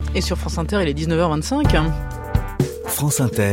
Et sur France Inter, il est 19h25. France Inter.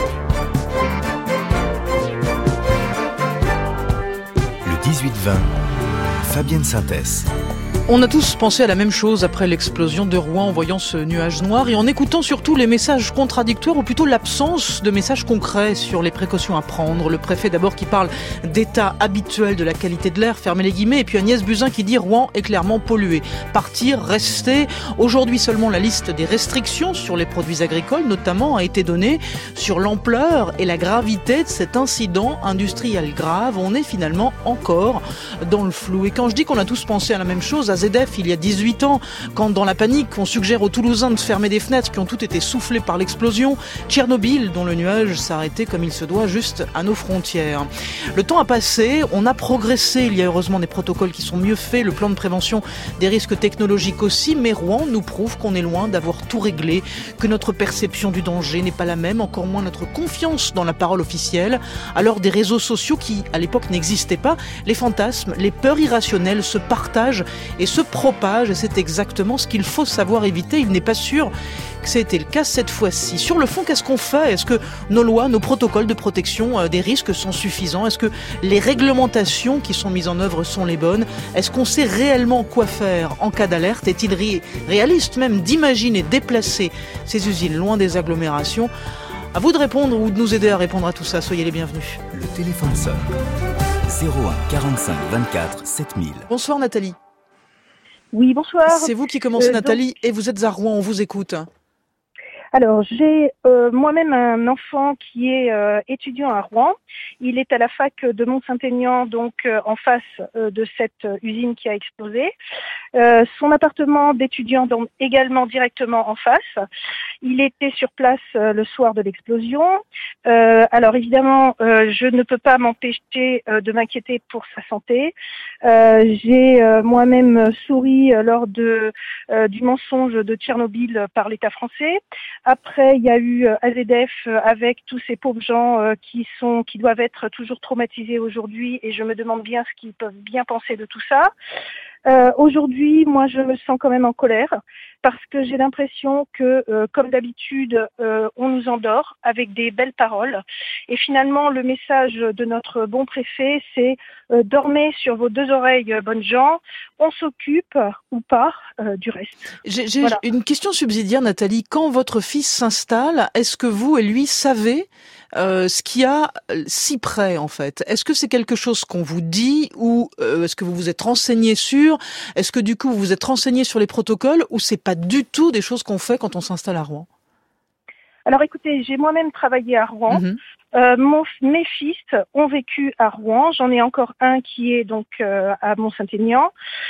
Le 18-20. Fabienne Synthès. On a tous pensé à la même chose après l'explosion de Rouen en voyant ce nuage noir et en écoutant surtout les messages contradictoires ou plutôt l'absence de messages concrets sur les précautions à prendre. Le préfet d'abord qui parle d'état habituel de la qualité de l'air, fermez les guillemets, et puis Agnès Buzyn qui dit Rouen est clairement pollué. Partir, rester. Aujourd'hui seulement la liste des restrictions sur les produits agricoles notamment a été donnée. Sur l'ampleur et la gravité de cet incident industriel grave, on est finalement encore dans le flou. Et quand je dis qu'on a tous pensé à la même chose, AZF, il y a 18 ans, quand dans la panique, on suggère aux Toulousains de fermer des fenêtres qui ont toutes été soufflées par l'explosion, Tchernobyl, dont le nuage s'arrêtait comme il se doit juste à nos frontières. Le temps a passé, on a progressé, il y a heureusement des protocoles qui sont mieux faits, le plan de prévention des risques technologiques aussi, mais Rouen nous prouve qu'on est loin d'avoir tout réglé, que notre perception du danger n'est pas la même, encore moins notre confiance dans la parole officielle. Alors des réseaux sociaux qui, à l'époque, n'existaient pas, les fantasmes, les peurs irrationnelles se partagent et se propage, et c'est exactement ce qu'il faut savoir éviter. Il n'est pas sûr que c'était le cas cette fois-ci. Sur le fond, qu'est-ce qu'on fait ? Est-ce que nos lois, nos protocoles de protection des risques sont suffisants ? Est-ce que les réglementations qui sont mises en œuvre sont les bonnes ? Est-ce qu'on sait réellement quoi faire en cas d'alerte ? Est-il réaliste même d'imaginer déplacer ces usines loin des agglomérations ? À vous de répondre ou de nous aider à répondre à tout ça. Soyez les bienvenus. Le téléphone sonne. 01 45 24 7000. Bonsoir Nathalie. Oui, bonsoir. C'est vous qui commencez Nathalie et vous êtes à Rouen, on vous écoute. Alors, j'ai moi-même un enfant qui est étudiant à Rouen. Il est à la fac de Mont-Saint-Aignan, donc en face de cette usine qui a explosé. Son appartement d'étudiant donc également directement en face. Il était sur place le soir de l'explosion. Alors évidemment, je ne peux pas m'empêcher de m'inquiéter pour sa santé. J'ai moi-même souri lors du mensonge de Tchernobyl par l'État français. Après, il y a eu AZF avec tous ces pauvres gens qui doivent être toujours traumatisés aujourd'hui, et je me demande bien ce qu'ils peuvent bien penser de tout ça. Aujourd'hui, moi, je me sens quand même en colère parce que j'ai l'impression que, comme d'habitude, on nous endort avec des belles paroles. Et finalement, le message de notre bon préfet, c'est dormez sur vos deux oreilles, bonnes gens. On s'occupe ou pas du reste. J'ai une question subsidiaire, Nathalie. Quand votre fils s'installe, est-ce que vous et lui savez ce qu'il y a si près, en fait? Est-ce que c'est quelque chose qu'on vous dit ou est-ce que vous vous êtes renseigné sur? Est-ce que du coup vous vous êtes renseigné sur les protocoles ou c'est pas du tout des choses qu'on fait quand on s'installe à Rouen? Alors écoutez, j'ai moi-même travaillé à Rouen. Mes fils ont vécu à Rouen. J'en ai encore un qui est donc à Mont-Saint-Aignan.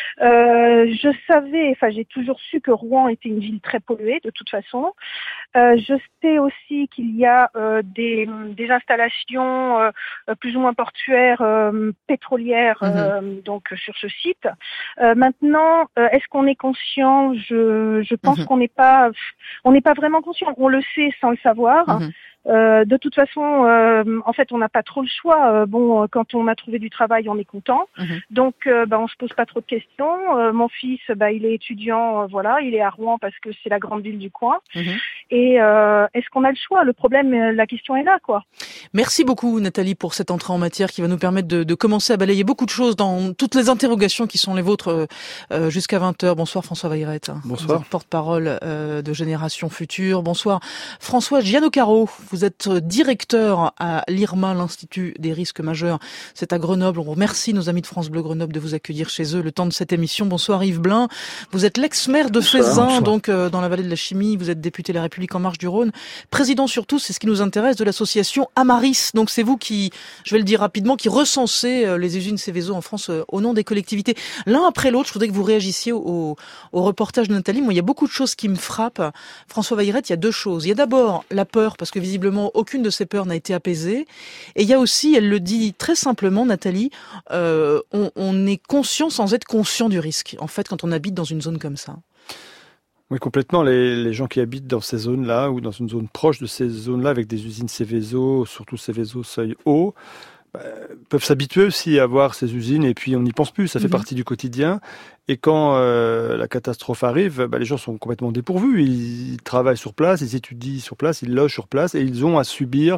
J'ai toujours su que Rouen était une ville très polluée de toute façon. Je sais aussi qu'il y a des installations plus ou moins portuaires, pétrolières, donc sur ce site. Maintenant, est-ce qu'on est conscient ? Je pense qu'on n'est pas vraiment conscient. On le sait sans le savoir. De toute façon, en fait, on n'a pas trop le choix. Quand on a trouvé du travail, on est content. Donc, on se pose pas trop de questions. Mon fils, il est étudiant, il est à Rouen parce que c'est la grande ville du coin. Et est-ce qu'on a le choix ? Le problème, la question est là, quoi. Merci beaucoup, Nathalie, pour cette entrée en matière qui va nous permettre de commencer à balayer beaucoup de choses dans toutes les interrogations qui sont les vôtres jusqu'à 20h. Bonsoir, François Waileret. Bonsoir. Vous êtes porte-parole de Génération Future. Bonsoir, François Giannocaro. Vous êtes directeur à l'IRMA, l'Institut des risques majeurs. C'est à Grenoble. On remercie nos amis de France Bleu Grenoble de vous accueillir chez eux le temps de cette émission. Bonsoir Yves Blin. Vous êtes l'ex-maire de Fézin, donc dans la vallée de la Chimie. Vous êtes député de la République En Marche du Rhône. Président surtout, c'est ce qui nous intéresse, de l'association Amaris. Donc c'est vous qui, je vais le dire rapidement, qui recensez les usines Seveso en France au nom des collectivités. L'un après l'autre, je voudrais que vous réagissiez au reportage de Nathalie. Moi, il y a beaucoup de choses qui me frappent. François Waileret, il y a deux choses. Il y a d'abord la peur, parce que visiblement, aucune de ces peurs n'a été apaisée. Et il y a aussi, elle le dit très simplement, Nathalie, on est conscient sans être conscient du risque, en fait, quand on habite dans une zone comme ça. Oui, complètement. Les gens qui habitent dans ces zones-là ou dans une zone proche de ces zones-là avec des usines Seveso, surtout Seveso seuil haut, peuvent s'habituer aussi à voir ces usines et puis on n'y pense plus, ça fait partie du quotidien. Et quand la catastrophe arrive, les gens sont complètement dépourvus. Ils travaillent sur place, ils étudient sur place, ils logent sur place et ils ont à subir.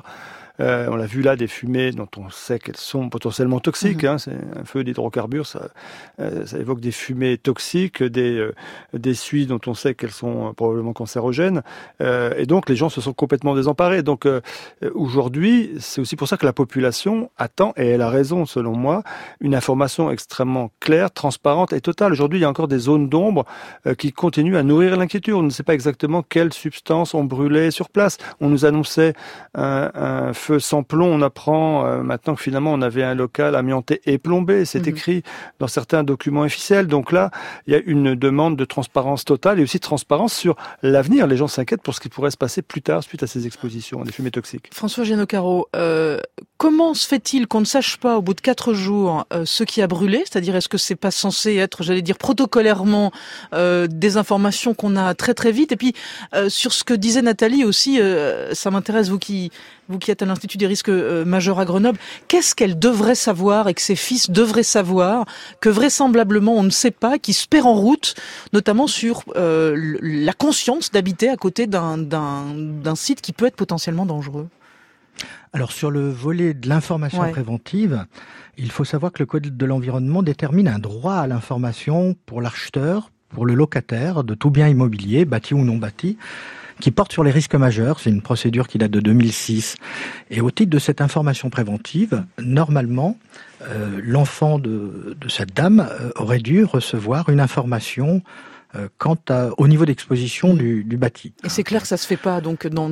On l'a vu là, des fumées dont on sait qu'elles sont potentiellement toxiques. C'est un feu d'hydrocarbures, ça évoque des fumées toxiques, des suies dont on sait qu'elles sont probablement cancérogènes. Et donc les gens se sont complètement désemparés. Donc aujourd'hui, c'est aussi pour ça que la population attend, et elle a raison selon moi, une information extrêmement claire, transparente et totale. Aujourd'hui, il y a encore des zones d'ombre qui continuent à nourrir l'inquiétude. On ne sait pas exactement quelles substances ont brûlé sur place. On nous annonçait un feu sans plomb. On apprend maintenant que finalement on avait un local amianté et plombé. C'est écrit dans certains documents officiels. Donc là, il y a une demande de transparence totale et aussi de transparence sur l'avenir. Les gens s'inquiètent pour ce qui pourrait se passer plus tard suite à ces expositions à des fumées toxiques. François Génocaro, comment se fait-il qu'on ne sache pas au bout de 4 jours ce qui a brûlé? C'est-à-dire, est-ce que c'est pas censé être, j'allais dire, protocolairement des informations qu'on a très très vite? Et puis, sur ce que disait Nathalie aussi, ça m'intéresse, vous qui êtes à l'Institut des risques majeurs à Grenoble, qu'est-ce qu'elle devrait savoir et que ses fils devraient savoir, que vraisemblablement on ne sait pas, qui se perd en route, notamment sur la conscience d'habiter à côté d'un site qui peut être potentiellement dangereux? Alors sur le volet de l'information préventive, il faut savoir que le Code de l'environnement détermine un droit à l'information pour l'acheteur, pour le locataire de tout bien immobilier, bâti ou non bâti, qui porte sur les risques majeurs. C'est une procédure qui date de 2006. Et au titre de cette information préventive, normalement, l'enfant de cette dame aurait dû recevoir une information quant au niveau d'exposition du bâti. Et c'est clair que ça se fait pas, donc dans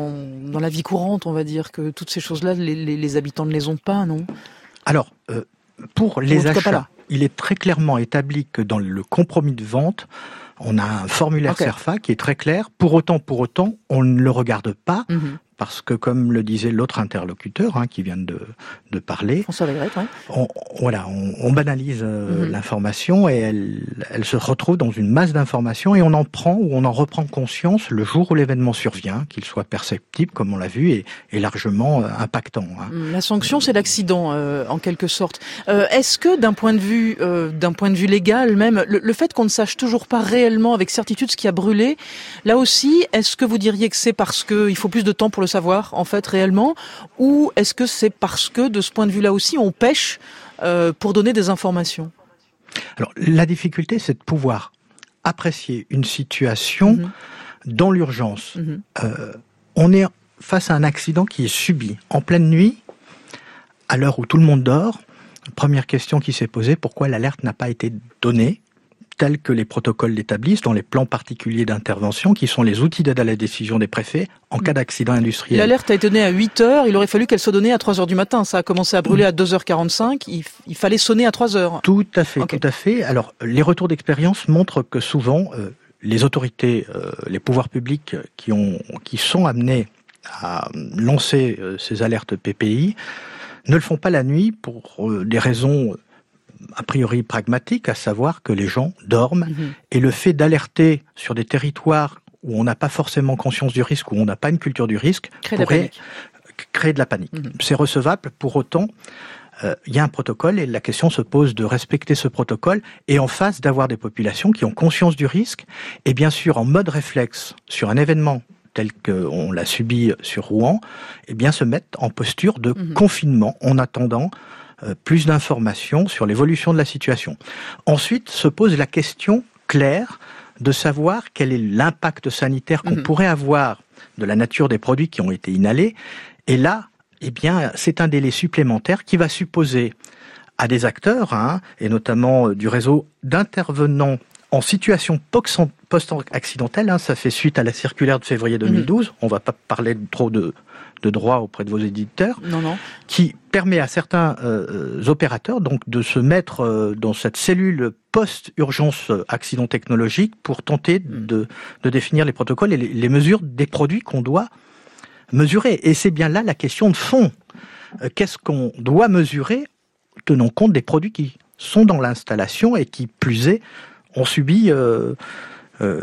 la vie courante, on va dire que toutes ces choses-là, les habitants ne les ont pas, non? Alors, pour les achats, il est très clairement établi que dans le compromis de vente, on a un formulaire CERFA qui est très clair. Pour autant, on ne le regarde pas. Parce que, comme le disait l'autre interlocuteur qui vient de parler, François Legrette, on banalise l'information et elle se retrouve dans une masse d'informations et on en prend ou on en reprend conscience le jour où l'événement survient, qu'il soit perceptible, comme on l'a vu, et largement impactant. La sanction, c'est l'accident, en quelque sorte. Est-ce que, d'un point de vue légal même, le fait qu'on ne sache toujours pas réellement avec certitude ce qui a brûlé, là aussi, est-ce que vous diriez que c'est parce qu'il faut plus de temps pour le savoir, en fait, réellement, ou est-ce que c'est parce que, de ce point de vue-là aussi, on pêche pour donner des informations? Alors, la difficulté, c'est de pouvoir apprécier une situation dans l'urgence. On est face à un accident qui est subi en pleine nuit, à l'heure où tout le monde dort. Première question qui s'est posée, pourquoi l'alerte n'a pas été donnée tels que les protocoles l'établissent dans les plans particuliers d'intervention qui sont les outils d'aide à la décision des préfets en cas d'accident industriel. L'alerte a été donnée à 8h, il aurait fallu qu'elle soit donnée à 3h du matin. Ça a commencé à brûler à 2h45, il fallait sonner à 3h. Tout à fait. Alors, les retours d'expérience montrent que souvent, les autorités, les pouvoirs publics qui sont amenés à lancer ces alertes PPI ne le font pas la nuit pour des raisons a priori pragmatique, à savoir que les gens dorment, et le fait d'alerter sur des territoires où on n'a pas forcément conscience du risque, où on n'a pas une culture du risque, pourrait créer de la panique. C'est recevable, pour autant, il y a un protocole et la question se pose de respecter ce protocole et en face d'avoir des populations qui ont conscience du risque et bien sûr en mode réflexe sur un événement tel qu'on l'a subi sur Rouen, eh bien se mettre en posture de confinement en attendant plus d'informations sur l'évolution de la situation. Ensuite, se pose la question claire de savoir quel est l'impact sanitaire qu'on pourrait avoir de la nature des produits qui ont été inhalés. Et là, eh bien, c'est un délai supplémentaire qui va supposer à des acteurs, et notamment du réseau d'intervenants en situation post-accidentelle, ça fait suite à la circulaire de février 2012, on ne va pas parler trop de droit auprès de vos éditeurs, qui permet à certains opérateurs donc de se mettre dans cette cellule post-urgence accident technologique pour tenter de définir les protocoles et les mesures des produits qu'on doit mesurer. Et c'est bien là la question de fond. Qu'est-ce qu'on doit mesurer tenant compte des produits qui sont dans l'installation et qui, plus est, ont subi des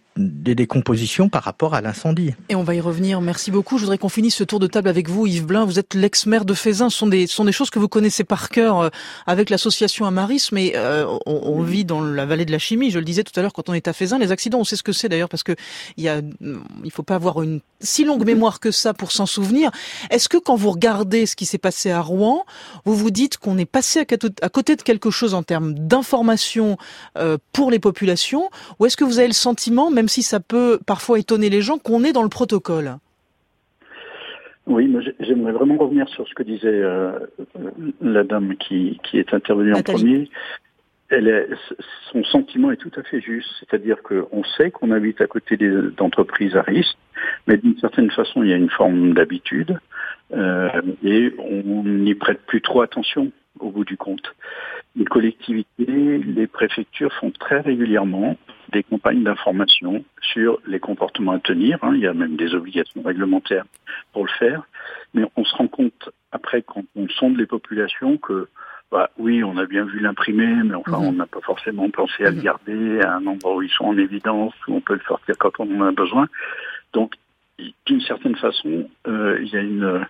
des décompositions par rapport à l'incendie. Et on va y revenir. Merci beaucoup. Je voudrais qu'on finisse ce tour de table avec vous, Yves Blin. Vous êtes l'ex-maire de Fézin. Ce sont des choses que vous connaissez par cœur avec l'association Amaris, mais on vit dans la vallée de la chimie. Je le disais tout à l'heure quand on est à Fézin. Les accidents, on sait ce que c'est d'ailleurs parce que il faut pas avoir une si longue mémoire que ça pour s'en souvenir. Est-ce que quand vous regardez ce qui s'est passé à Rouen, vous vous dites qu'on est passé à côté de quelque chose en termes d'information pour les populations, ou est-ce que vous avez le sentiment, même si ça peut parfois étonner les gens, qu'on est dans le protocole? Oui, mais j'aimerais vraiment revenir sur ce que disait la dame qui est intervenue Nathalie. en premier. Son sentiment est tout à fait juste, c'est-à-dire qu'on sait qu'on habite à côté d'entreprises à risque, mais d'une certaine façon, il y a une forme d'habitude et on n'y prête plus trop attention au bout du compte. Les collectivités, les préfectures font très régulièrement des campagnes d'information sur les comportements à tenir. Il y a même des obligations réglementaires pour le faire. Mais on se rend compte, après, quand on sonde les populations, que oui, on a bien vu l'imprimé, mais enfin, on n'a pas forcément pensé à le garder à un endroit où ils sont en évidence, où on peut le sortir quand on en a besoin. Donc, d'une certaine façon, il y a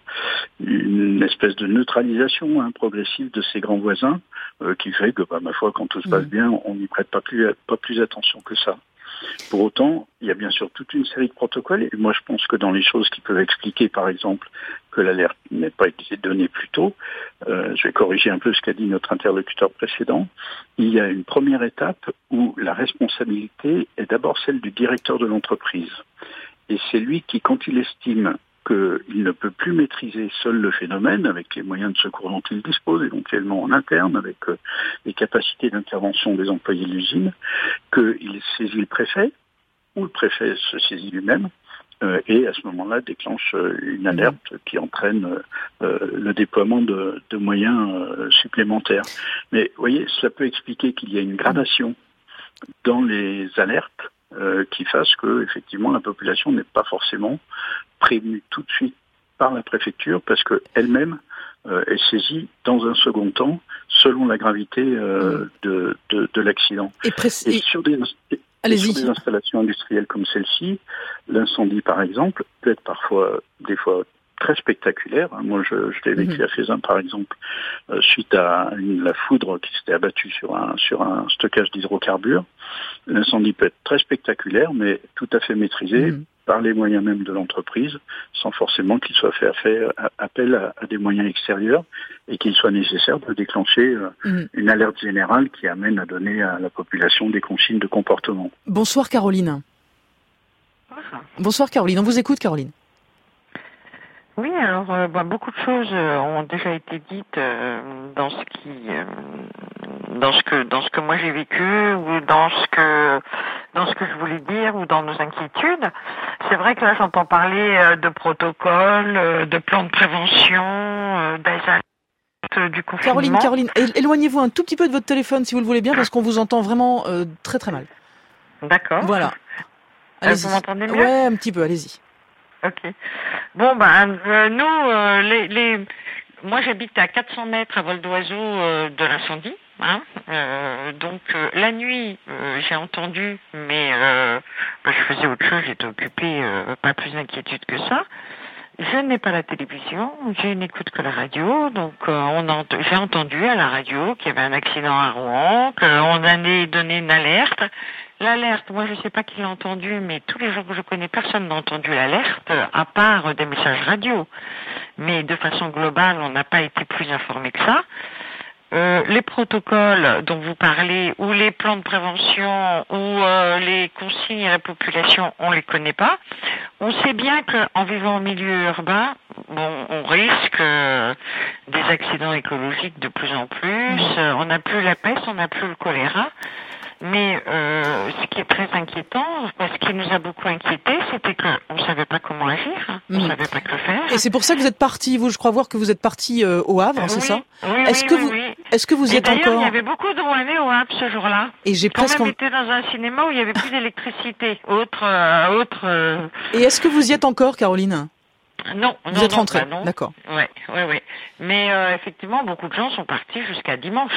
une espèce de neutralisation progressive de ces grands voisins qui fait que, ma foi, quand tout se passe bien, on n'y prête pas plus attention que ça. Pour autant, il y a bien sûr toute une série de protocoles. Et moi, je pense que dans les choses qui peuvent expliquer, par exemple, que l'alerte n'ait pas été donnée plus tôt, je vais corriger un peu ce qu'a dit notre interlocuteur précédent, il y a une première étape où la responsabilité est d'abord celle du directeur de l'entreprise. Et c'est lui qui, quand il estime qu'il ne peut plus maîtriser seul le phénomène, avec les moyens de secours dont il dispose, éventuellement en interne, avec les capacités d'intervention des employés de l'usine, qu'il saisit le préfet, ou le préfet se saisit lui-même, et à ce moment-là déclenche une alerte qui entraîne le déploiement de moyens supplémentaires. Mais vous voyez, cela peut expliquer qu'il y a une gradation dans les alertes, qui fasse que effectivement la population n'est pas forcément prévenue tout de suite par la préfecture parce que elle-même est saisie dans un second temps selon la gravité de l'accident. Et sur des installations industrielles comme celle-ci, l'incendie par exemple peut être parfois des fois très spectaculaire. Moi, je l'ai vécu à Fézin, par exemple, suite à la foudre qui s'était abattue sur un stockage d'hydrocarbures. L'incendie peut être très spectaculaire, mais tout à fait maîtrisé par les moyens même de l'entreprise, sans forcément qu'il soit fait appel à des moyens extérieurs et qu'il soit nécessaire de déclencher une alerte générale qui amène à donner à la population des consignes de comportement. Bonsoir Caroline. Bonsoir Caroline, on vous écoute Caroline. Oui, alors beaucoup de choses ont déjà été dites dans ce que moi j'ai vécu ou dans ce que je voulais dire ou dans nos inquiétudes. C'est vrai que là j'entends parler de protocoles, de plans de prévention, d'alerte du confinement. Caroline, éloignez-vous un tout petit peu de votre téléphone si vous le voulez bien parce qu'on vous entend vraiment très très mal. D'accord. Voilà. Allez-y. Vous m'entendez mieux ? Ouais, un petit peu, allez-y. Ok. Bon, moi j'habite à 400 mètres à vol d'oiseau de l'incendie. Donc la nuit, j'ai entendu, mais je faisais autre chose, j'étais occupée, pas plus d'inquiétude que ça. Je n'ai pas la télévision, je n'écoute que la radio, donc j'ai entendu à la radio qu'il y avait un accident à Rouen, qu'on allait donner une alerte. L'alerte, moi je sais pas qui l'a entendu, mais tous les gens que je connais, personne n'a entendu l'alerte, à part des messages radio. Mais de façon globale, on n'a pas été plus informé que ça. Les protocoles dont vous parlez, ou les plans de prévention, ou les consignes à la population, on les connaît pas. On sait bien qu'en vivant en milieu urbain, on risque des accidents écologiques de plus en plus. On n'a plus la peste, on n'a plus le choléra. Mais ce qui est très inquiétant, ce qui nous a beaucoup inquiétés, c'était qu'on ne savait pas comment agir, on ne savait pas que faire. Et c'est pour ça que vous êtes parti, je crois voir que vous êtes parti au Havre, c'est ça ? Oui, Est-ce que vous y êtes d'ailleurs, encore ? Il y avait beaucoup de Rouennais au Havre ce jour-là. Et j'ai presque été dans un cinéma où il n'y avait plus d'électricité. Et est-ce que vous y êtes encore, Caroline ? Non, Vous êtes rentré, non. d'accord. Ouais. Mais effectivement, beaucoup de gens sont partis jusqu'à dimanche,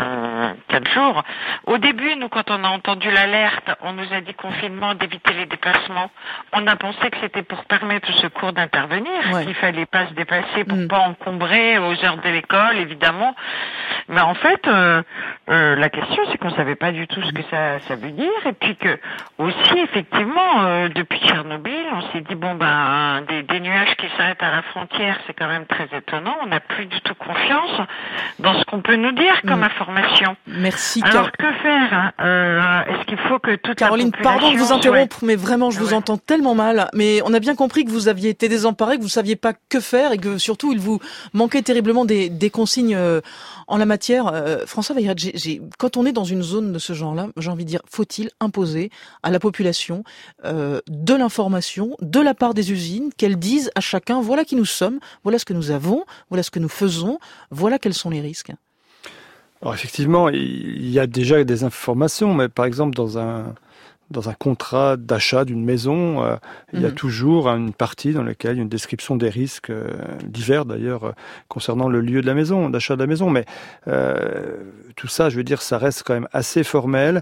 4 jours. Au début, nous, quand on a entendu l'alerte, on nous a dit confinement, d'éviter les déplacements. On a pensé que c'était pour permettre aux secours d'intervenir, qu'il fallait pas se déplacer pour pas encombrer aux heures de l'école, évidemment. Mais en fait, la question, c'est qu'on savait pas du tout ce que ça veut dire, et puis que aussi, effectivement, depuis Tchernobyl, on s'est dit des nuages qui s'arrêtent à la frontière, c'est quand même très étonnant. On n'a plus du tout confiance dans ce qu'on peut nous dire comme information. Merci. Alors que faire Est-ce qu'il faut que toute Caroline, la population... pardon de vous interrompre, mais vraiment, je vous entends tellement mal. Mais on a bien compris que vous aviez été désemparé, que vous saviez pas que faire et que surtout, il vous manquait terriblement des consignes en la matière. François Bayrette, quand on est dans une zone de ce genre-là, j'ai envie de dire, faut-il imposer à la population de l'information de la part des usines, qu'elles disent à chacun, voilà qui nous sommes, voilà ce que nous avons, voilà ce que nous faisons, voilà quels sont les risques. Alors effectivement, il y a déjà des informations, mais par exemple dans un contrat d'achat d'une maison, il y a toujours une partie dans laquelle il y a une description des risques divers d'ailleurs concernant le lieu de la maison, d'achat de la maison. Mais tout ça, je veux dire, ça reste quand même assez formel.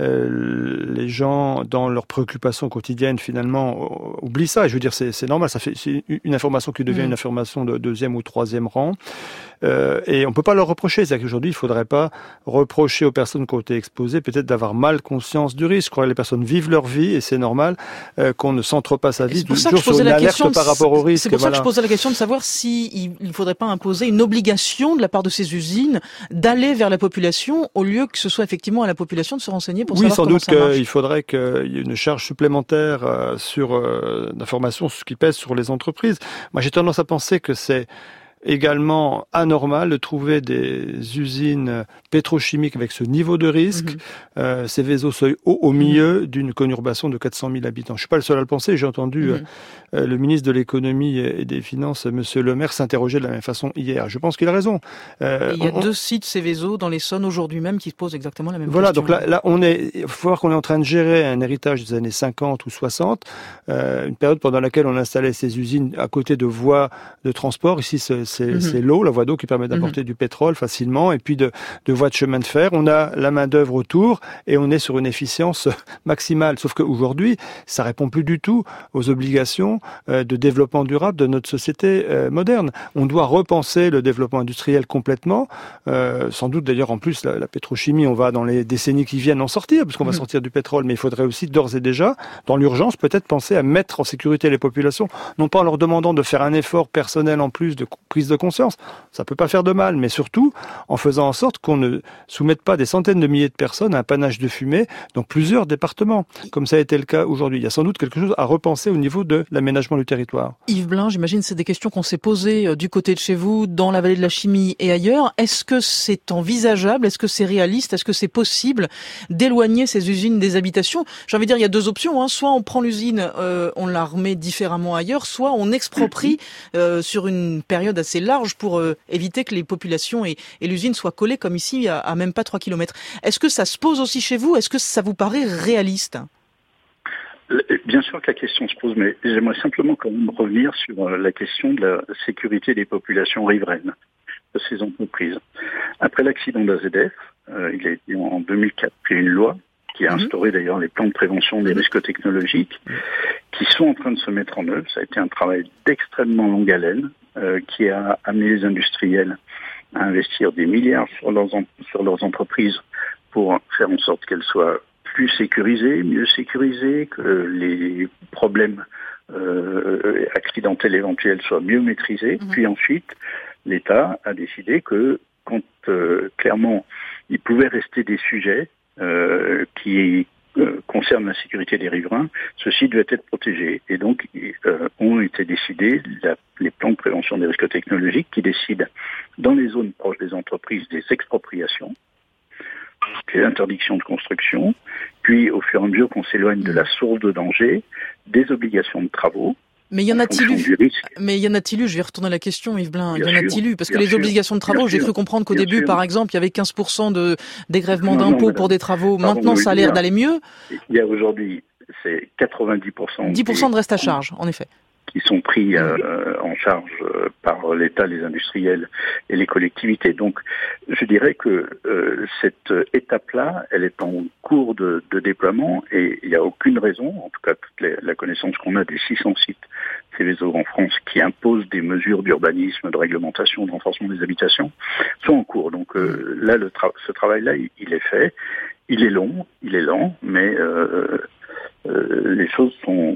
Les gens, dans leurs préoccupations quotidiennes, finalement, oublient ça. Et je veux dire, c'est normal. C'est une information qui devient une information de deuxième ou troisième rang. Et on peut pas leur reprocher. C'est-à-dire qu'aujourd'hui, il faudrait pas reprocher aux personnes qui ont été exposées peut-être d'avoir mal conscience du risque. Je crois que les personnes vivent leur vie et c'est normal qu'on ne centre pas sa vie toujours sur une alerte par rapport au risque. C'est pour ça que je posais la question de savoir si il faudrait pas imposer une obligation de la part de ces usines d'aller vers la population au lieu que ce soit effectivement à la population de se renseigner pour savoir comment ça marche. Oui, sans doute qu'il faudrait qu'il y ait une charge supplémentaire sur d'informations qui pèse sur les entreprises. Moi, j'ai tendance à penser que c'est également anormal de trouver des usines pétrochimiques avec ce niveau de risque, ces Vézo-Seuil haut au milieu d'une conurbation de 400 000 habitants. Je suis pas le seul à le penser. J'ai entendu le ministre de l'économie et des finances, Monsieur Le Maire, s'interroger de la même façon hier. Je pense qu'il a raison. Il y a 2 sites Céveso dans l'Essonne aujourd'hui même qui se posent exactement la même question. Voilà, donc là, il faut voir qu'on est en train de gérer un héritage des années 50 ou 60, une période pendant laquelle on installait ces usines à côté de voies de transport. Ici, c'est l'eau, la voie d'eau qui permet d'apporter du pétrole facilement, et puis de voies de chemin de fer. On a la main d'œuvre autour et on est sur une efficience maximale. Sauf qu'aujourd'hui, ça répond plus du tout aux obligations de développement durable de notre société moderne. On doit repenser le développement industriel complètement. Sans doute d'ailleurs en plus la pétrochimie, on va dans les décennies qui viennent en sortir, puisqu'on va sortir du pétrole, mais il faudrait aussi d'ores et déjà, dans l'urgence, peut-être penser à mettre en sécurité les populations, non pas en leur demandant de faire un effort personnel en plus de prise de conscience, ça peut pas faire de mal, mais surtout en faisant en sorte qu'on ne soumette pas des centaines de milliers de personnes à un panache de fumée dans plusieurs départements, comme ça a été le cas aujourd'hui. Il y a sans doute quelque chose à repenser au niveau de l'aménagement du territoire. Yves Blin, j'imagine que c'est des questions qu'on s'est posées du côté de chez vous, dans la vallée de la Chimie et ailleurs. Est-ce que c'est envisageable, est-ce que c'est réaliste, est-ce que c'est possible d'éloigner ces usines des habitations? J'ai envie de dire, il y a 2 options, soit on prend l'usine, on la remet différemment ailleurs, soit on exproprie sur une période assez large pour éviter que les populations et l'usine soient collées comme ici à même pas 3 km. Est-ce que ça se pose aussi chez vous? Est-ce que ça vous paraît réaliste? Bien sûr que la question se pose, mais j'aimerais simplement quand même revenir sur la question de la sécurité des populations riveraines de ces entreprises. Après l'accident d'AZF, il a été en 2004 pris une loi qui a instauré d'ailleurs les plans de prévention des risques technologiques qui sont en train de se mettre en œuvre. Ça a été un travail d'extrêmement longue haleine qui a amené les industriels à investir des milliards sur leurs entreprises pour faire en sorte qu'elles soient plus sécurisées, mieux sécurisées, que les problèmes accidentels éventuels soient mieux maîtrisés. Puis ensuite, l'État a décidé que quand clairement il pouvait rester des sujets qui concernent la sécurité des riverains, ceux-ci devaient être protégés. Et donc, ont été décidés les plans de prévention des risques technologiques qui décident, dans les zones proches des entreprises, des expropriations, des interdictions de construction, puis au fur et à mesure qu'on s'éloigne de la source de danger, des obligations de travaux. Mais y en a-t-il eu, je vais retourner à la question, Yves Blin, y en a-t-il eu? Parce que les obligations de travaux, j'ai cru comprendre qu'au début, par exemple, il y avait 15% de dégrèvement d'impôts pour des travaux. Maintenant, ça a l'air d'aller mieux. Il y a aujourd'hui, c'est 90%. 10% de reste à charge, en effet. qui sont pris en charge par l'État, les industriels et les collectivités. Donc, je dirais que cette étape-là, elle est en cours de déploiement et il n'y a aucune raison, en tout cas toute la connaissance qu'on a des 600 sites Céveso en France qui imposent des mesures d'urbanisme, de réglementation, de renforcement des habitations, sont en cours. Donc là, ce travail-là, il est fait. Il est long, il est lent, mais les choses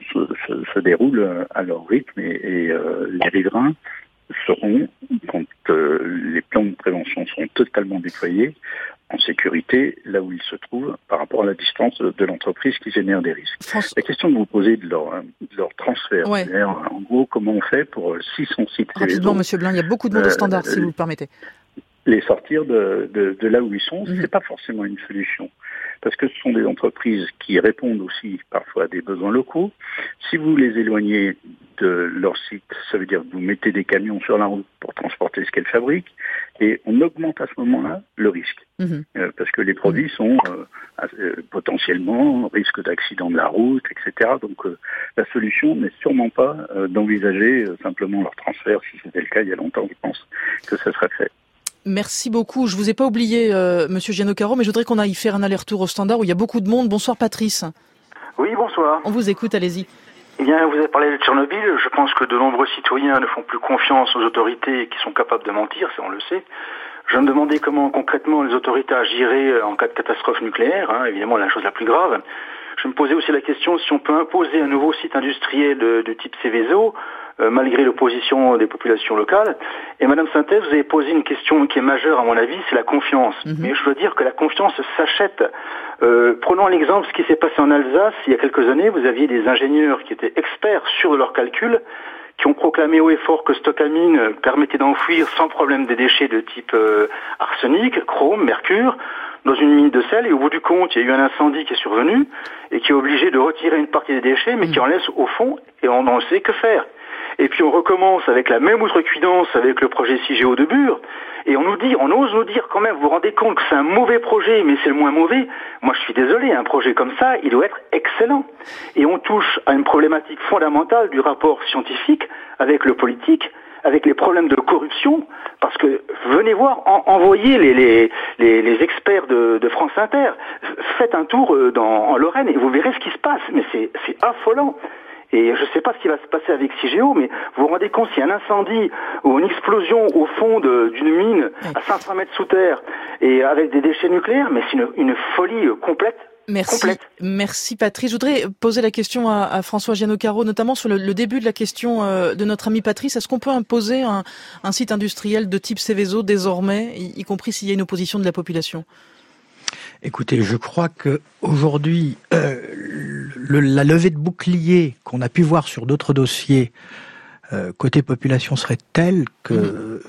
se déroulent à leur rythme et les riverains seront, quand les plans de prévention seront totalement déployés, en sécurité là où ils se trouvent par rapport à la distance de l'entreprise qui génère des risques. La question que vous posez de leur transfert, en gros, comment on fait pour 600 sites Rapidement, Monsieur Blin, il y a beaucoup de monde au standard, si vous le permettez. Les sortir de là où ils sont, c'est pas forcément une solution. Parce que ce sont des entreprises qui répondent aussi parfois à des besoins locaux. Si vous les éloignez de leur site, ça veut dire que vous mettez des camions sur la route pour transporter ce qu'elles fabriquent, et on augmente à ce moment-là le risque. Parce que les produits sont potentiellement risque d'accident de la route, etc. Donc la solution n'est sûrement pas d'envisager simplement leur transfert. Si c'était le cas il y a longtemps, je pense que ça serait fait. Merci beaucoup. Je vous ai pas oublié, Monsieur Giannocaro, mais je voudrais qu'on aille faire un aller-retour au standard où il y a beaucoup de monde. Bonsoir Patrice. Oui, bonsoir. On vous écoute, allez-y. Eh bien, vous avez parlé de Tchernobyl. Je pense que de nombreux citoyens ne font plus confiance aux autorités qui sont capables de mentir, ça on le sait. Je me demandais comment concrètement les autorités agiraient en cas de catastrophe nucléaire, évidemment la chose la plus grave. Je me posais aussi la question si on peut imposer un nouveau site industriel de type Céveso, malgré l'opposition des populations locales. Et Madame Synthèse, vous avez posé une question qui est majeure à mon avis, c'est la confiance. Mais je dois dire que la confiance s'achète. Prenons l'exemple ce qui s'est passé en Alsace. Il y a quelques années, vous aviez des ingénieurs qui étaient experts sur leurs calculs, qui ont proclamé haut et fort que Stockamine permettait d'enfouir sans problème des déchets de type arsenic, chrome, mercure, dans une mine de sel, et au bout du compte, il y a eu un incendie qui est survenu, et qui est obligé de retirer une partie des déchets, mais qui en laisse au fond, et on n'en sait que faire. Et puis on recommence avec la même outrecuidance avec le projet CIGEO de Bure, et on ose nous dire quand même, vous vous rendez compte que c'est un mauvais projet, mais c'est le moins mauvais. Moi je suis désolé, un projet comme ça, il doit être excellent. Et on touche à une problématique fondamentale du rapport scientifique avec le politique, avec les problèmes de corruption, parce que venez voir, envoyez les experts de France Inter, faites un tour en Lorraine et vous verrez ce qui se passe, mais c'est affolant. Et je ne sais pas ce qui va se passer avec CIGEO, mais vous vous rendez compte s'il y a un incendie ou une explosion au fond d'une mine à 500 mètres sous terre et avec des déchets nucléaires, mais c'est une folie complète. Merci Patrice. Je voudrais poser la question à François Giannocaro, notamment sur le début de la question de notre ami Patrice. Est-ce qu'on peut imposer un site industriel de type Céveso désormais, y compris s'il y a une opposition de la population ? Écoutez, je crois que aujourd'hui, la levée de bouclier qu'on a pu voir sur d'autres dossiers côté population serait telle que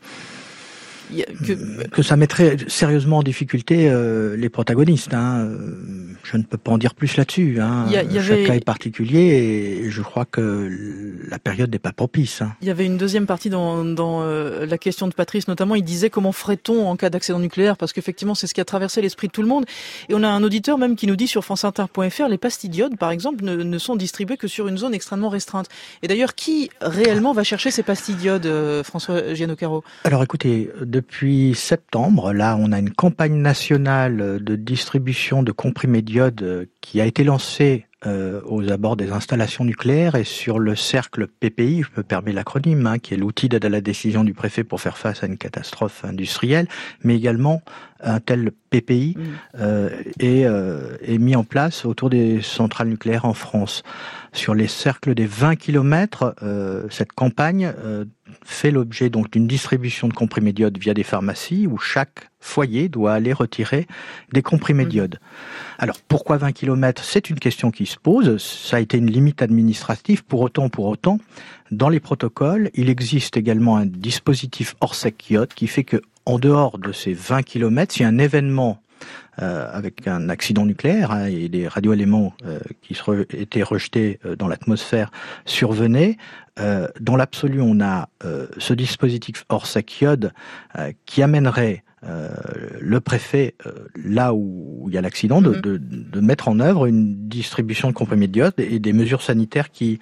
ça mettrait sérieusement en difficulté les protagonistes. Je ne peux pas en dire plus là-dessus. Chaque cas est particulier et je crois que la période n'est pas propice. Il y avait une deuxième partie dans la question de Patrice, notamment. Il disait comment ferait-on en cas d'accident nucléaire, parce qu'effectivement c'est ce qui a traversé l'esprit de tout le monde. Et on a un auditeur même qui nous dit sur franceinter.fr, les pastilles d'iode par exemple ne sont distribuées que sur une zone extrêmement restreinte. Et d'ailleurs, qui réellement va chercher ces pastilles d'iode, François Giannocaro ? Alors écoutez, depuis septembre, là, on a une campagne nationale de distribution de comprimés d'iode qui a été lancée aux abords des installations nucléaires et sur le cercle PPI, je me permets l'acronyme, qui est l'outil d'aide à la décision du préfet pour faire face à une catastrophe industrielle, mais également un tel PPI est mis en place autour des centrales nucléaires en France. Sur les cercles des 20 km, cette campagne fait l'objet donc d'une distribution de comprimés d'iode via des pharmacies où chaque foyer doit aller retirer des comprimés d'iode. Alors pourquoi 20 km ? C'est une question qui se pose, ça a été une limite administrative, pour autant, dans les protocoles, il existe également un dispositif Orsec-iode qui fait que en dehors de ces 20 km, s'il y a un événement avec un accident nucléaire et des radioéléments qui étaient rejetés dans l'atmosphère survenaient, dans l'absolu, on a ce dispositif Orsec-iode qui amènerait le préfet, là où il y a l'accident, de mettre en œuvre une distribution de comprimés d'iode et des mesures sanitaires qui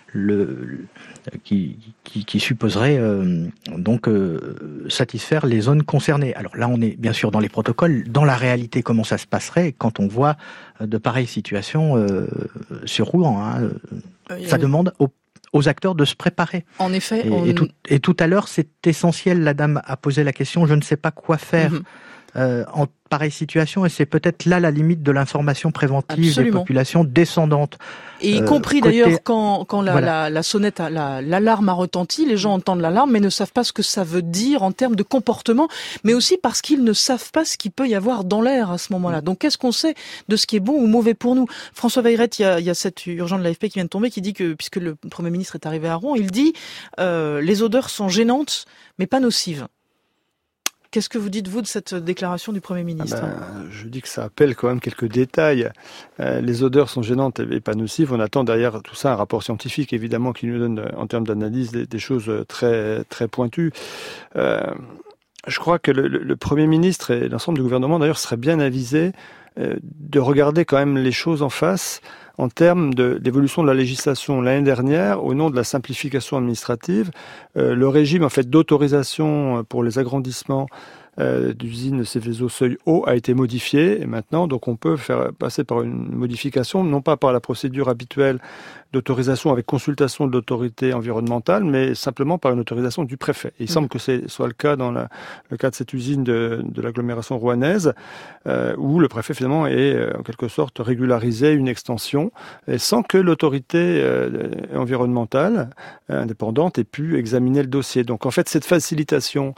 supposeraient satisfaire les zones concernées. Alors là, on est bien sûr dans les protocoles. Dans la réalité, comment ça se passerait quand on voit de pareilles situations sur Rouen, hein, ça demande aux acteurs de se préparer. En effet. Et tout à l'heure, c'est essentiel, la dame a posé la question, je ne sais pas quoi faire en pareille situation, et c'est peut-être là la limite de l'information préventive des populations descendantes. Et y compris d'ailleurs quand la sonnette, l'alarme a retenti, les gens entendent l'alarme mais ne savent pas ce que ça veut dire en termes de comportement, mais aussi parce qu'ils ne savent pas ce qu'il peut y avoir dans l'air à ce moment-là. Donc qu'est-ce qu'on sait de ce qui est bon ou mauvais pour nous? François Weyrette, il y a cet urgent de l'AFP qui vient de tomber, qui dit que, puisque le Premier ministre est arrivé à Rouen, il dit les odeurs sont gênantes mais pas nocives. Qu'est-ce que vous dites, vous, de cette déclaration du Premier ministre? Je dis que ça appelle quand même quelques détails. Les odeurs sont gênantes et pas nocives. On attend derrière tout ça un rapport scientifique, évidemment, qui nous donne, en termes d'analyse, des choses très, très pointues. Je crois que le Premier ministre et l'ensemble du gouvernement, d'ailleurs, seraient bien avisés de regarder quand même les choses en face en termes d'évolution de la législation. L'année dernière, au nom de la simplification administrative, le régime en fait d'autorisation pour les agrandissements d'usines Seveso seuil haut a été modifié, et maintenant donc on peut faire passer par une modification, non pas par la procédure habituelle d'autorisation avec consultation de l'autorité environnementale, mais simplement par une autorisation du préfet. Et il semble que ce soit le cas dans le cas de cette usine de l'agglomération rouennaise, où le préfet finalement est en quelque sorte régularisé une extension, et sans que l'autorité environnementale indépendante ait pu examiner le dossier. Donc en fait, cette facilitation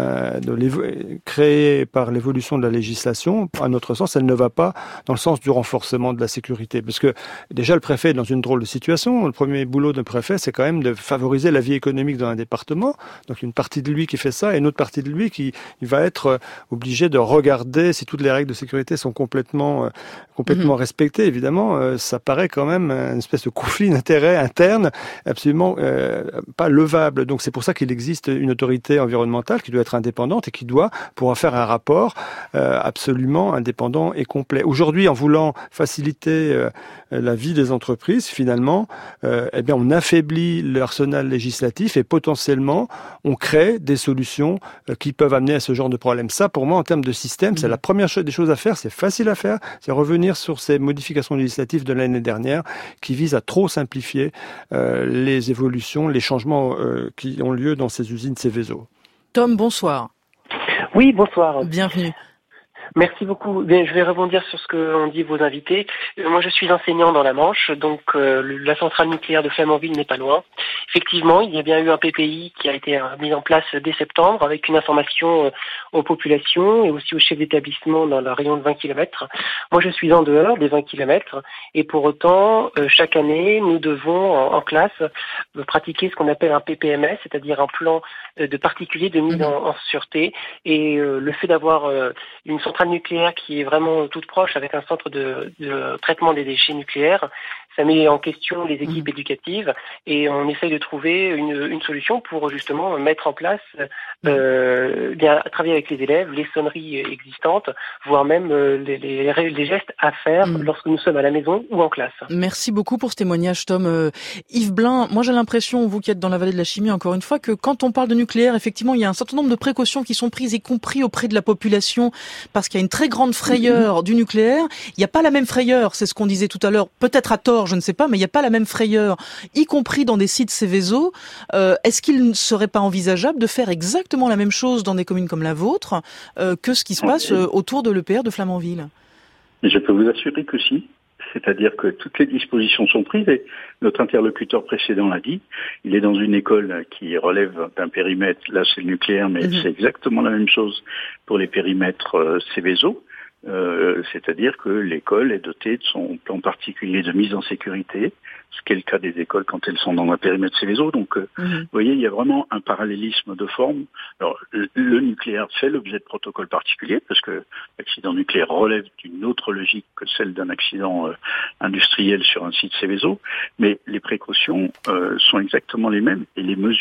créée par l'évolution de la législation, à notre sens, elle ne va pas dans le sens du renforcement de la sécurité. Parce que déjà, le préfet est dans une drôle de situation. Le premier boulot d'un préfet, c'est quand même de favoriser la vie économique dans un département. Donc une partie de lui qui fait ça, et une autre partie de lui qui va être obligé de regarder si toutes les règles de sécurité sont complètement respectées. Évidemment, ça paraît quand même une espèce de conflit d'intérêts interne absolument pas levable. Donc c'est pour ça qu'il existe une autorité environnementale qui doit être indépendante et qui doit pouvoir faire un rapport absolument indépendant et complet. Aujourd'hui, en voulant faciliter la vie des entreprises, finalement, on affaiblit l'arsenal législatif et potentiellement, on crée des solutions qui peuvent amener à ce genre de problème. Ça, pour moi, en termes de système, c'est la première des choses à faire. C'est facile à faire. C'est revenir sur ces modifications législatives de l'année dernière qui visent à trop simplifier les évolutions, les changements qui ont lieu dans ces usines Seveso. Tom, bonsoir. Oui, bonsoir. Bienvenue. Merci beaucoup. Bien, je vais rebondir sur ce qu'ont dit vos invités. Moi, je suis enseignant dans la Manche, donc la centrale nucléaire de Flamanville n'est pas loin. Effectivement, il y a bien eu un PPI qui a été mis en place dès septembre avec une information aux populations et aussi aux chefs d'établissement dans le rayon de 20 km. Moi, je suis en dehors des 20 km et pour autant, chaque année, nous devons en classe pratiquer ce qu'on appelle un PPMS, c'est-à-dire un plan de particulier de mise en sûreté. Et le fait d'avoir une centrale nucléaire qui est vraiment toute proche avec un centre de traitement des déchets nucléaires, ça met en question les équipes éducatives et on essaye de trouver une solution pour justement mettre en place, travailler avec les élèves, les sonneries existantes, voire même les gestes à faire lorsque nous sommes à la maison ou en classe. Merci beaucoup pour ce témoignage, Tom. Yves Blin, moi j'ai l'impression, vous qui êtes dans la vallée de la chimie encore une fois, que quand on parle de nucléaire, effectivement, il y a un certain nombre de précautions qui sont prises, y compris auprès de la population, parce qu'il y a une très grande frayeur du nucléaire. Il n'y a pas la même frayeur, c'est ce qu'on disait tout à l'heure, peut-être à tort, je ne sais pas, mais il n'y a pas la même frayeur, y compris dans des sites Seveso. Est-ce qu'il ne serait pas envisageable de faire exactement la même chose dans des communes comme la vôtre que ce qui se passe autour de l'EPR de Flamanville? Je peux vous assurer que si. C'est-à-dire que toutes les dispositions sont prises et notre interlocuteur précédent l'a dit. Il est dans une école qui relève d'un périmètre, là c'est le nucléaire, mais c'est exactement la même chose pour les périmètres Seveso. C'est-à-dire que l'école est dotée de son plan particulier de mise en sécurité, ce qui est le cas des écoles quand elles sont dans un périmètre Seveso. Donc, vous voyez, il y a vraiment un parallélisme de forme. Alors, le nucléaire fait l'objet de protocoles particuliers, parce que l'accident nucléaire relève d'une autre logique que celle d'un accident industriel sur un site Seveso, mais les précautions sont exactement les mêmes, et les mesures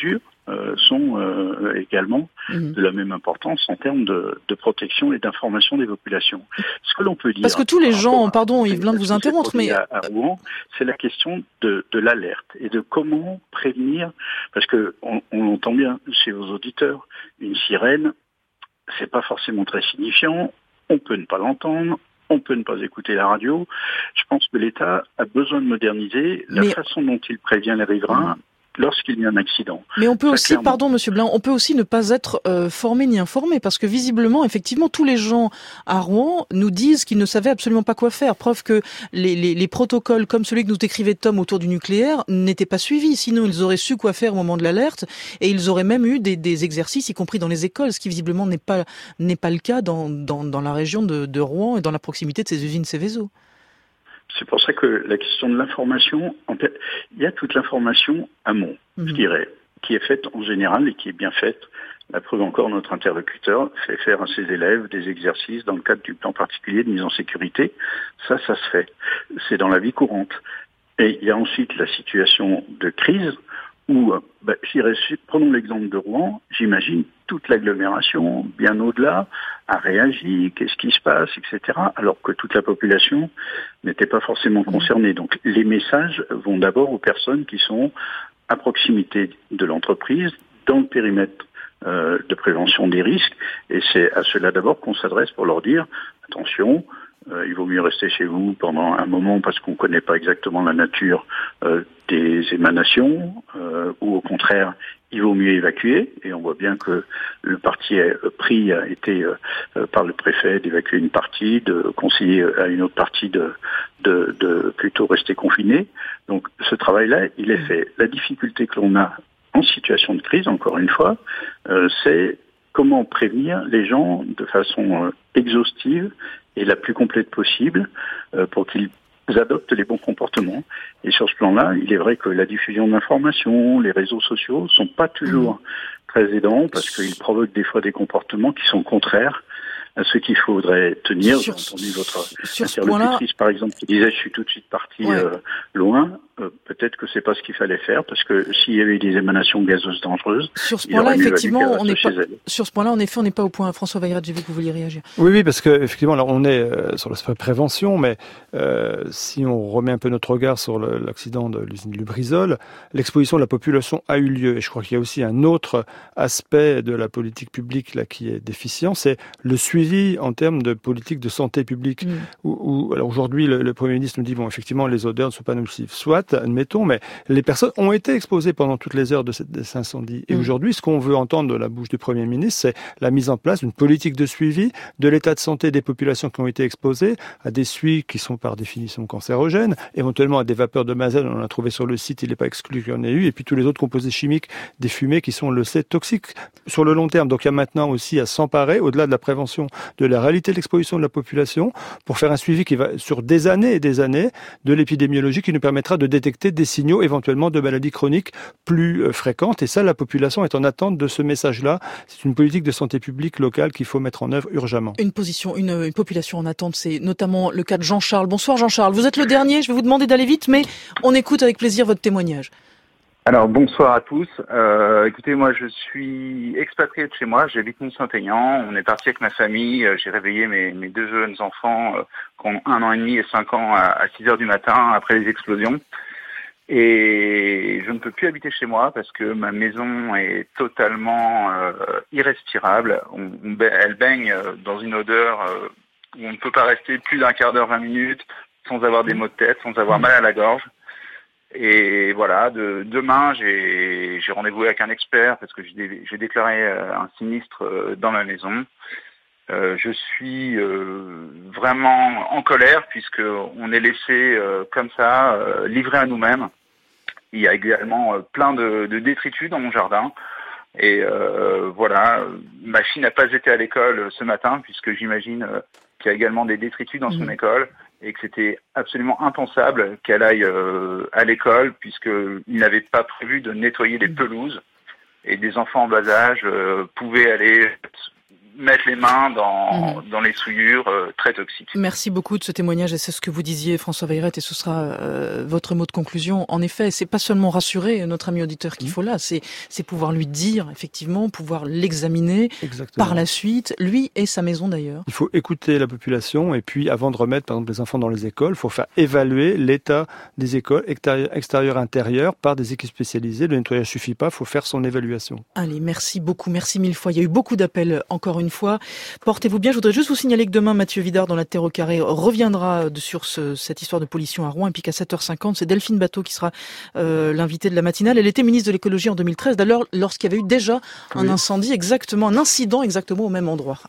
sont également de la même importance en termes de protection et d'information des populations. Ce que l'on peut dire... Parce que tous les gens, pardon Yvelin de vous interrompre, mais... À Rouen, c'est la question de l'alerte et de comment prévenir, parce que on l'entend bien chez vos auditeurs, une sirène, c'est pas forcément très signifiant, on peut ne pas l'entendre, on peut ne pas écouter la radio. Je pense que l'État a besoin de moderniser la façon dont il prévient les riverains lorsqu'il y a un accident. Mais on peut aussi, pardon Monsieur Blin, on peut aussi ne pas être formé ni informé, parce que visiblement, effectivement, tous les gens à Rouen nous disent qu'ils ne savaient absolument pas quoi faire. Preuve que les protocoles, comme celui que nous décrivait Tom autour du nucléaire, n'étaient pas suivis. Sinon, ils auraient su quoi faire au moment de l'alerte, et ils auraient même eu des exercices, y compris dans les écoles, ce qui visiblement n'est pas le cas dans la région de Rouen et dans la proximité de ces usines Seveso. C'est pour ça que la question de l'information, en fait, il y a toute l'information amont, je dirais, qui est faite en général et qui est bien faite. La preuve encore, notre interlocuteur fait faire à ses élèves des exercices dans le cadre du plan particulier de mise en sécurité. Ça se fait. C'est dans la vie courante. Et il y a ensuite la situation de crise où, je dirais, prenons l'exemple de Rouen, j'imagine toute l'agglomération, bien au-delà, a réagi, qu'est-ce qui se passe, etc., alors que toute la population n'était pas forcément concernée. Donc les messages vont d'abord aux personnes qui sont à proximité de l'entreprise, dans le périmètre de prévention des risques, et c'est à ceux-là d'abord qu'on s'adresse pour leur dire, attention, il vaut mieux rester chez vous pendant un moment parce qu'on ne connaît pas exactement la nature des émanations, ou au contraire, il vaut mieux évacuer. Et on voit bien que le parti pris a été par le préfet d'évacuer une partie, de conseiller à une autre partie de plutôt rester confiné. Donc ce travail-là, il est fait. La difficulté que l'on a en situation de crise, encore une fois, c'est comment prévenir les gens de façon exhaustive et la plus complète possible pour qu'ils adoptent les bons comportements. Et sur ce plan-là, il est vrai que la diffusion d'informations, les réseaux sociaux sont pas toujours très aidants parce qu'ils provoquent des fois des comportements qui sont contraires à ce qu'il faudrait tenir. J'ai entendu votre interlocutrice, par exemple, qui disait « je suis tout de suite parti loin ». Peut-être que c'est pas ce qu'il fallait faire, parce que s'il y avait des émanations gazeuses dangereuses, sur ce point-là, effectivement, on n'est pas. Sur ce point-là, en effet, on n'est pas au point. François Weyrach, j'ai vu que vous vouliez réagir. Oui, parce que effectivement, là, on est sur l'aspect prévention, mais si on remet un peu notre regard sur l'accident de l'usine Lubrizol, l'exposition de la population a eu lieu. Et je crois qu'il y a aussi un autre aspect de la politique publique là qui est déficient, c'est le suivi en termes de politique de santé publique. Alors aujourd'hui, le Premier ministre nous dit bon, effectivement, les odeurs ne sont pas nocives, soit. Admettons, mais les personnes ont été exposées pendant toutes les heures de cet incendie. Et aujourd'hui, ce qu'on veut entendre de la bouche du Premier ministre, c'est la mise en place d'une politique de suivi de l'état de santé des populations qui ont été exposées à des suies qui sont par définition cancérogènes, éventuellement à des vapeurs de mazène, on en a trouvé sur le site, il n'est pas exclu qu'il y en ait eu, et puis tous les autres composés chimiques des fumées qui sont, on le sait, toxiques sur le long terme. Donc il y a maintenant aussi à s'emparer, au-delà de la prévention, de la réalité de l'exposition de la population, pour faire un suivi qui va sur des années et des années de l'épidémiologie qui nous permettra de détecter des signaux éventuellement de maladies chroniques plus fréquentes. Et ça, la population est en attente de ce message-là. C'est une politique de santé publique locale qu'il faut mettre en œuvre urgemment. Une population en attente, c'est notamment le cas de Jean-Charles. Bonsoir Jean-Charles, vous êtes le dernier, je vais vous demander d'aller vite, mais on écoute avec plaisir votre témoignage. Alors bonsoir à tous. Écoutez, moi je suis expatrié de chez moi, j'habite Mont-Saint-Aignan. On est parti avec ma famille, j'ai réveillé mes deux jeunes enfants qui ont 1 an et demi et 5 ans à 6 heures du matin après les explosions. Et je ne peux plus habiter chez moi parce que ma maison est totalement irrespirable. Elle baigne dans une odeur où on ne peut pas rester plus d'1 quart d'heure, 20 minutes sans avoir des maux de tête, sans avoir mal à la gorge. Et voilà, demain j'ai rendez-vous avec un expert parce que j'ai déclaré un sinistre dans ma maison. Je suis vraiment en colère puisque on est laissé comme ça, livré à nous-mêmes. Il y a également plein de détritus dans mon jardin. Et voilà, ma fille n'a pas été à l'école ce matin puisque j'imagine qu'il y a également des détritus dans son école et que c'était absolument impensable qu'elle aille à l'école puisqu'il n'avait pas prévu de nettoyer les pelouses et des enfants en bas âge pouvaient aller mettre les mains dans les souillures très toxiques. Merci beaucoup de ce témoignage et c'est ce que vous disiez François Veyrette et ce sera votre mot de conclusion. En effet, c'est pas seulement rassurer notre ami auditeur qu'il faut là, c'est pouvoir lui dire effectivement, pouvoir l'examiner par la suite, lui et sa maison d'ailleurs. Il faut écouter la population et puis avant de remettre par exemple les enfants dans les écoles, il faut faire évaluer l'état des écoles extérieures, intérieures par des équipes spécialisées. Le nettoyage suffit pas, il faut faire son évaluation. Allez, merci beaucoup, merci mille fois. Il y a eu beaucoup d'appels encore une fois. Portez-vous bien. Je voudrais juste vous signaler que demain, Mathieu Vidard dans la Terre au carré reviendra sur cette histoire de pollution à Rouen et puis qu'à 7h50, c'est Delphine Bateau qui sera l'invitée de la matinale. Elle était ministre de l'écologie en 2013, d'ailleurs lorsqu'il y avait eu déjà un incendie un incident exactement au même endroit.